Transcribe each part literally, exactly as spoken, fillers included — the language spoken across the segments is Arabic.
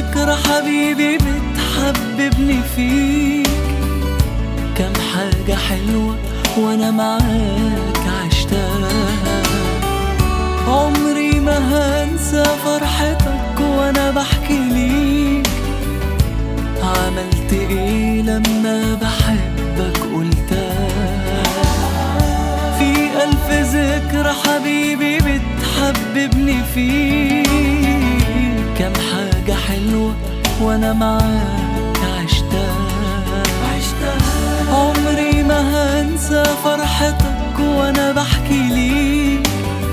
ذكرى حبيبي بتحببني فيك، كم حاجة حلوة وانا معاك عشتها. عمري ما هنسى فرحتك وانا بحكي ليك، عملت ايه لما بحبك قلتها. في ألف ذكرى حبيبي بتحببني فيك، كم حاجة حلوة وانا معاك عشتها. عمري ما هنسى فرحتك وانا بحكي ليك،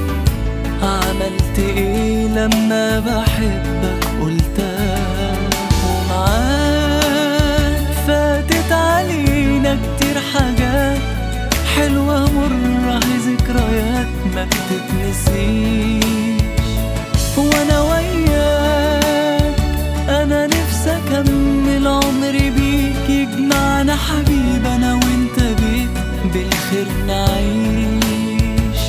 عملت ايه لما بحبك قلتها. ومعاك فاتت علينا كتير حاجات حلوة مرة، ذكريات ما بتتنسيش. وانا وياك انا نفسي اكمل عمري بيك، يجمعنا حبيب انا وانت بيك بالخير نعيش.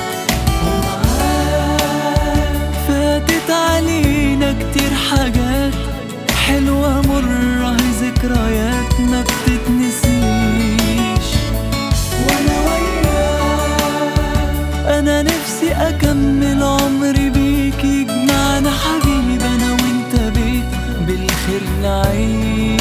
ومعاك فاتت علينا كتير حاجات حلوة مرة، ذكريات ما بتتنسيش. وانا وياك انا نفسي اكمل عمري بيك، يجمعنا حبيب انا وانت بيك بالخير نعيش.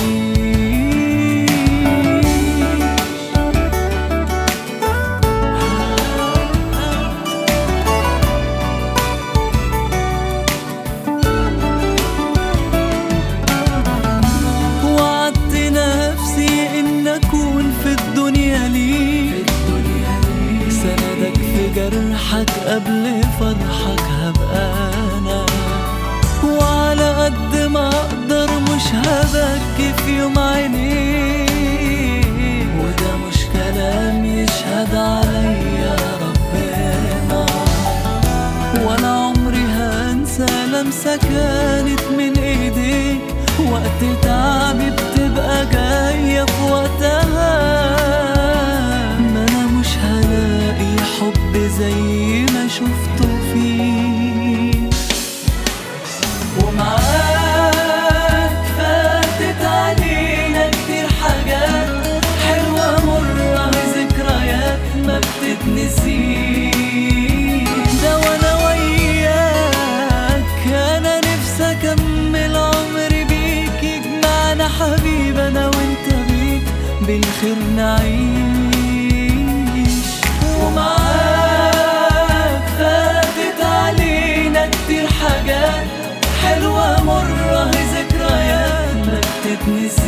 وعدت نفسي ان اكون في الدنيا ليك، سندك في جرحك قبل فرحك هبقى انا. وعلى قد ما اقدر مش هبكي في يوم عينيك، وده مش كلام يشهد عليا ربنا. ولا عمري هنسى لمسة كانت من ايديك، وقت تعبي بتبقى جاية في وقتها. ما انا مش هلاقي حب زي ما شفته فيك. ومعاك فاتت علينا كتير حاجات حلوة مرة، ذكريات ما بتتنسيش. ده وانا وياك انا نفسي اكمل عمري بيك، يجمعنا حبيب انا وانت بيك بالخير نعيش. ومعاك فاتت علينا كتير حاجات حلوة مرة، ذكريات ما بتتنسيش.